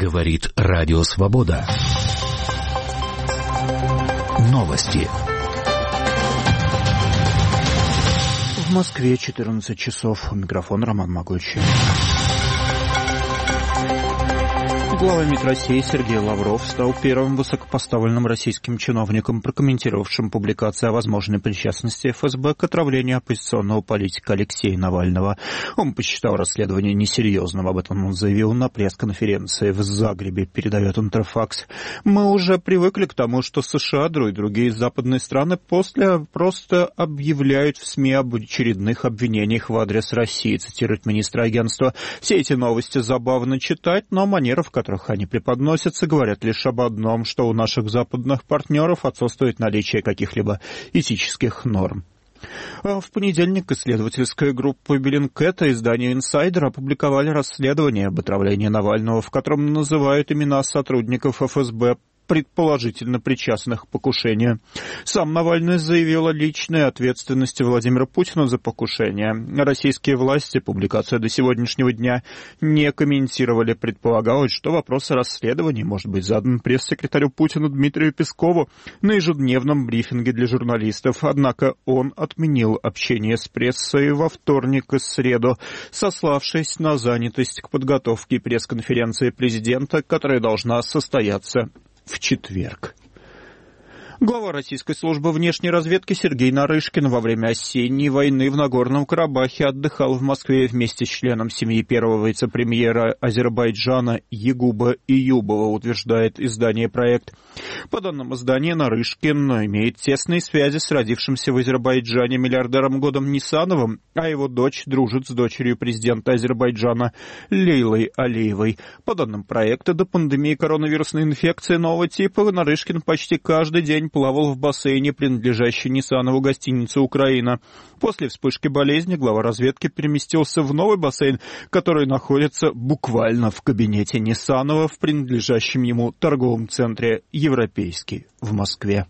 Говорит Радио Свобода. Новости. В Москве 14 часов. У микрофона Роман Могучий. Глава МИД России Сергей Лавров стал первым высокопоставленным российским чиновником, прокомментировавшим публикацию о возможной причастности ФСБ к отравлению оппозиционного политика Алексея Навального. Он посчитал расследование несерьезным, об этом он заявил на пресс-конференции в Загребе, передает Интерфакс. «Мы уже привыкли к тому, что США, и другие западные страны просто объявляют в СМИ об очередных обвинениях в адрес России», цитирует министр агентства. «Все эти новости забавно читать, но манера, в которых они преподносятся, говорят лишь об одном, что у наших западных партнеров отсутствует наличие каких-либо этических норм». В понедельник исследовательская группа Bellingcat и издание Insider опубликовали расследование об отравлении Навального, в котором называют имена сотрудников ФСБ, предположительно причастных к покушению. Сам Навальный заявил о личной ответственности Владимира Путина за покушение. Российские власти публикацию до сегодняшнего дня не комментировали. Предполагалось, что вопрос о расследовании может быть задан пресс-секретарю Путина Дмитрию Пескову на ежедневном брифинге для журналистов. Однако он отменил общение с прессой во вторник и среду, сославшись на занятость к подготовке пресс-конференции президента, которая должна состояться в четверг. Глава российской службы внешней разведки Сергей Нарышкин во время осенней войны в Нагорном Карабахе отдыхал в Москве вместе с членом семьи первого вице-премьера Азербайджана Ягуба Июбова, утверждает издание «Проект». По данным издания, Нарышкин имеет тесные связи с родившимся в Азербайджане миллиардером Годом Нисановым, а его дочь дружит с дочерью президента Азербайджана Лейлой Алиевой. По данным проекта, до пандемии коронавирусной инфекции нового типа Нарышкин почти каждый день плавал в бассейне, принадлежащей Нисанову гостинице «Украина». После вспышки болезни глава разведки переместился в новый бассейн, который находится буквально в кабинете Нисанова в принадлежащем ему торговом центре «Европейский» в Москве.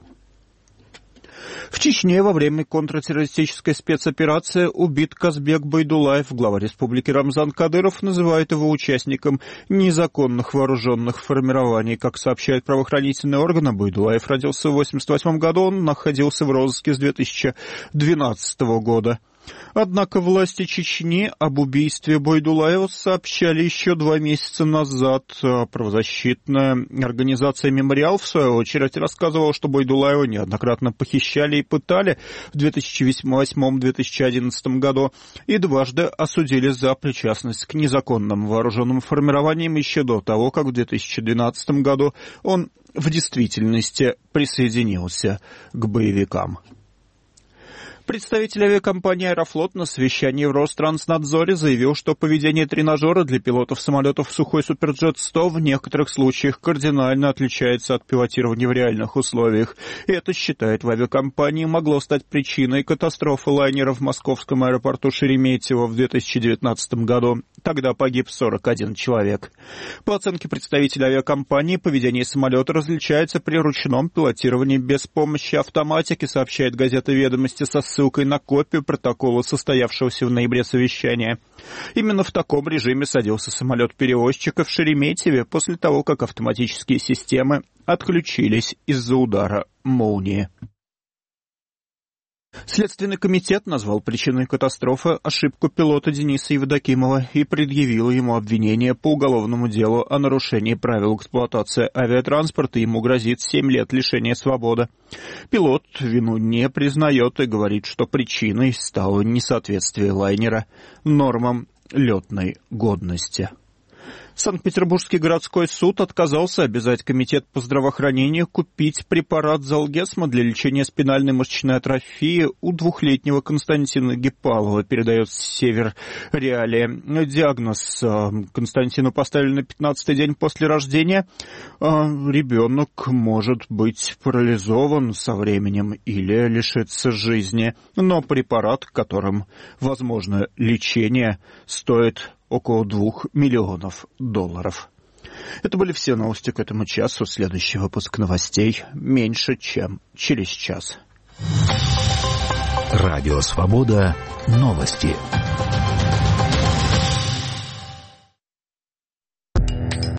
В Чечне во время контртеррористической спецоперации убит Казбек Байдулаев. Глава республики Рамзан Кадыров называет его участником незаконных вооруженных формирований. Как сообщают правоохранительные органы, Байдулаев родился в 1988 году, он находился в розыске с 2012 года. Однако власти Чечни об убийстве Байдулаева сообщали еще 2 месяца назад. Правозащитная организация «Мемориал» в свою очередь рассказывала, что Байдулаева неоднократно похищали и пытали в 2008-2011 году и дважды осудили за причастность к незаконным вооруженным формированиям еще до того, как в 2012 году он в действительности присоединился к боевикам. Представитель авиакомпании «Аэрофлот» на совещании в Ространснадзоре заявил, что поведение тренажера для пилотов самолетов Сухой Суперджет-100 в некоторых случаях кардинально отличается от пилотирования в реальных условиях. И это, считает в авиакомпании, могло стать причиной катастрофы лайнера в московском аэропорту Шереметьево в 2019 году. Тогда погиб 41 человек. По оценке представителя авиакомпании, поведение самолета различается при ручном пилотировании без помощи автоматики, сообщает газета «Ведомости» со ссылкой на копию протокола состоявшегося в ноябре совещания. Именно в таком режиме садился самолет-перевозчика в Шереметьеве после того, как автоматические системы отключились из-за удара молнии. Следственный комитет назвал причиной катастрофы ошибку пилота Дениса Евдокимова и предъявил ему обвинение по уголовному делу о нарушении правил эксплуатации авиатранспорта. Ему грозит 7 лет лишения свободы. Пилот вину не признает и говорит, что причиной стало несоответствие лайнера нормам летной годности. Санкт-Петербургский городской суд отказался обязать Комитет по здравоохранению купить препарат Золгесма для лечения спинальной мышечной атрофии у 2-летнего Константина Гипалова, передает Север Реалия. Диагноз Константину поставили на 15-й день после рождения. Ребенок может быть парализован со временем или лишится жизни, но препарат, которым возможно лечение, стоит около $2 миллионов. Это были все новости к этому часу. Следующий выпуск новостей меньше, чем через час. Радио Свобода. Новости.